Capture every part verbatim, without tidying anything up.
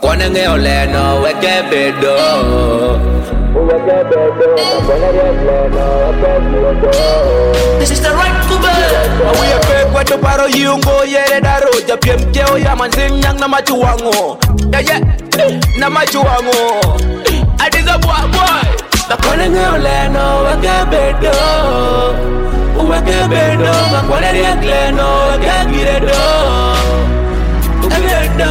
Makwane nge oleno weke bedo. This is the right to be. We a fake what to paro yungo yere daro. Japiem keo ya manzim yang na machuango. Yeah yeah, na machuango. I dig a boy boy. Makwane nge oleno weke bedo. Weke bedo. Makwane riakleno weke giredo. Giredo.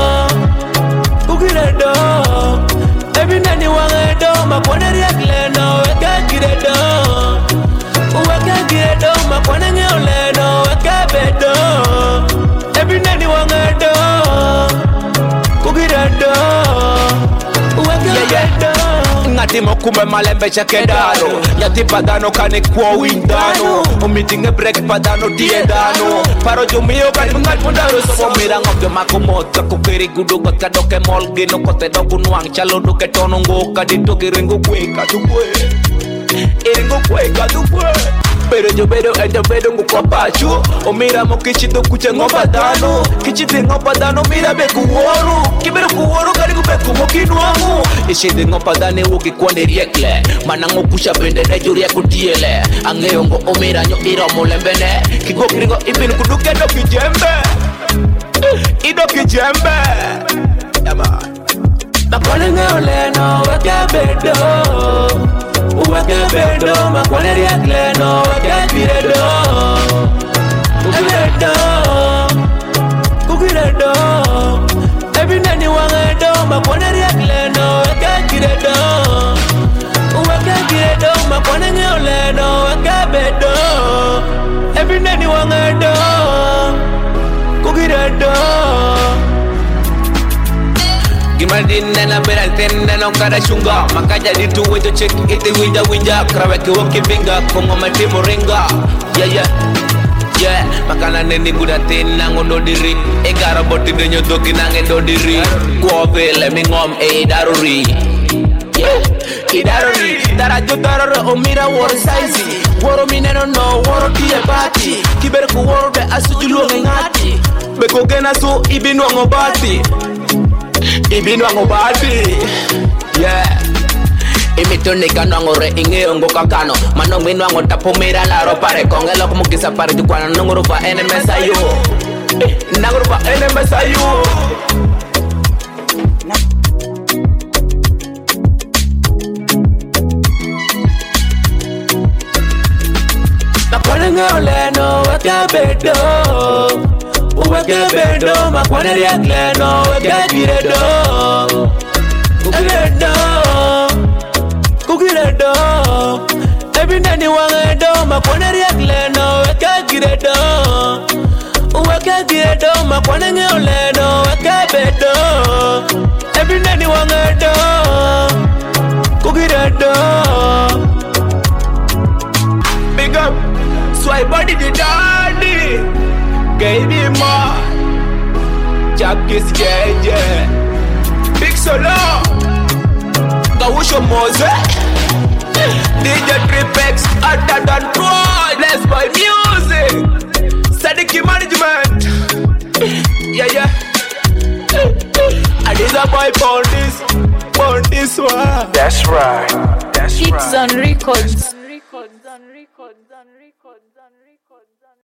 Giredo. Every nanny wanna do. Makwane riakleno weke giredo. Weke giredo. Makwane nge oleno weke bedo. Every nanny wanna do. Giredo. Weke giredo. Ngati mokumbe malembe chakedano. Yati padano kane kwa windano. Umitinge break padano diedano. Paro jumio kani mngat mundaro. Sopo mirang of the makumot. Kakukiri gudugot kadoke molgi. No kote dogu nuang chalo duke tonongo. Kadito kiringo kweka tukwe. Iringo kweka tukwe. Pero yo vero el yo vero nguko pachu. O mira mo kichito kuche ngopa dano. Kichite ngopa dano mira be kuworu. Kibero kuworu kari kupe kumo kinuamu. Ishide ngopa dane woki kwande riekle. Manango kusha bende ne juri ya kutiele. Angeyongo o mira nyo ira molembene. Kigo kiringo ibinu kuduke do kijembe. Ido kijembe. Yama Makwane nge oleno weke bedo. Weke bedo, makwane riakleno, weke giredo. Giredo, giredo. Every nanny wanna do, makwane riakleno, weke giredo. Weke giredo, makwane nge oleno, weke bedo. Every nanny wanna do, giredo. Gimadinda na beratenda no kada shunga. Makaja ditu weto check iti winja winja. Kraweke woki binga kongo matimu ringa. Yeah yeah yeah. Makana neni guda tina ngono diri. Egara boti denyo doki nange do diri. Kwa vile mingom e daruri. Yeah, idaruri. Darajo dararo omira woro saizi. Woro mineno no woro tie bati. Kiberku woro de asujulu ngati. Beko gena so ibinu ngobati. Ibinu angobadi. Yeah. Imitone kanango re inge ongo kakano. Mano minu ango tapo mira la ro pare konge lo como kisa pare tu kwana nongoro fa N M S ayo. Nangoro fa N M S ayo. Makwane nge oleno weke bedo. Weke bedo, makwane riakleno, weke giredo. Giredo, giredo. Every nanny wanna do, makwane riakleno, weke giredo. Weke giredo, makwane nge oleno, weke bedo. Every nanny wanna do, giredo. Big up, swipe body the daddy. Baby ma, Jackie Skeje, Big Solo, Kawusho Mose, D J Tripex, Alta Dan Troy, Let's Buy Music, Sadiki Management, yeah yeah, and this a boy born this, born this one. That's right, that's right. It's on records.